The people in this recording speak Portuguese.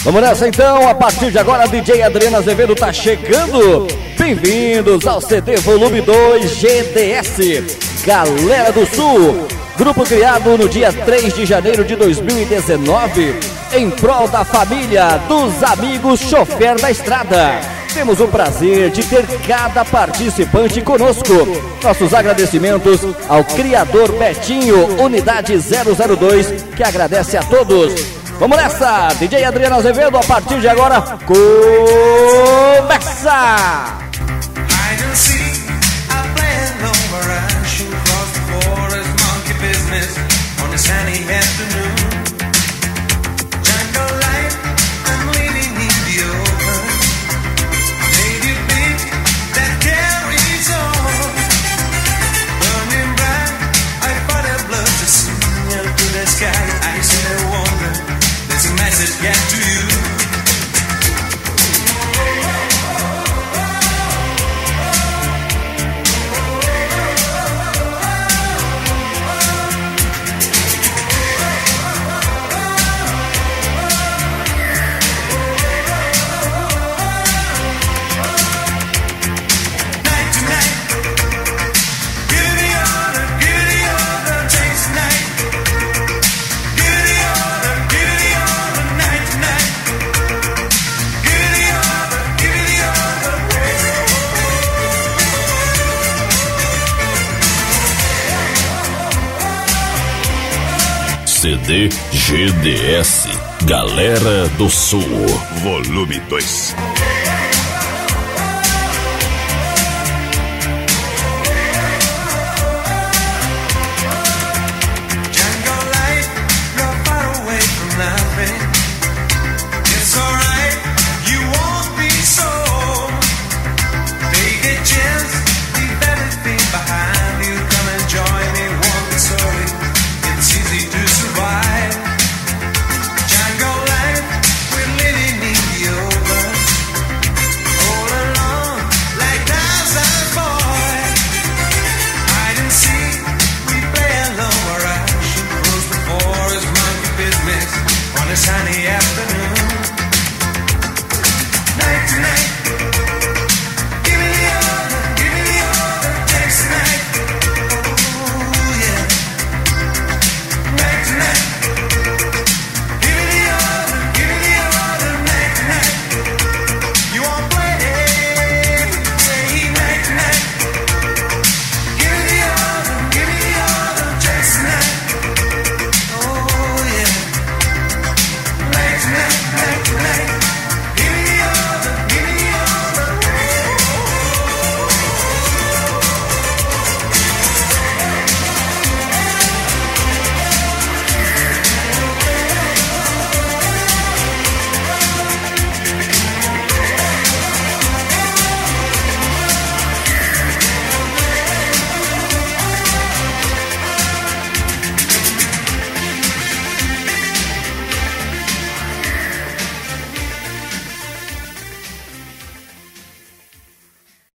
Vamos nessa então, a partir de agora, DJ Adriano Azevedo tá chegando. Bem-vindos ao CD Volume 2 GDS, Galera do Sul. Grupo criado no dia 3 de janeiro de 2019, em prol da família, dos amigos chofer da estrada. Temos o prazer de ter cada participante conosco. Nossos agradecimentos ao criador Betinho, Unidade 002, que agradece a todos. Vamos nessa, DJ Adriano Azevedo, a partir de agora, começa! On a sunny afternoon, jungle life, I'm living in the open. Native beat that carries on, burning bright. I fought a blood to signal to the sky. I still wonder, there's a message yet to you. CD GDS, Galera do Sul, Volume 2.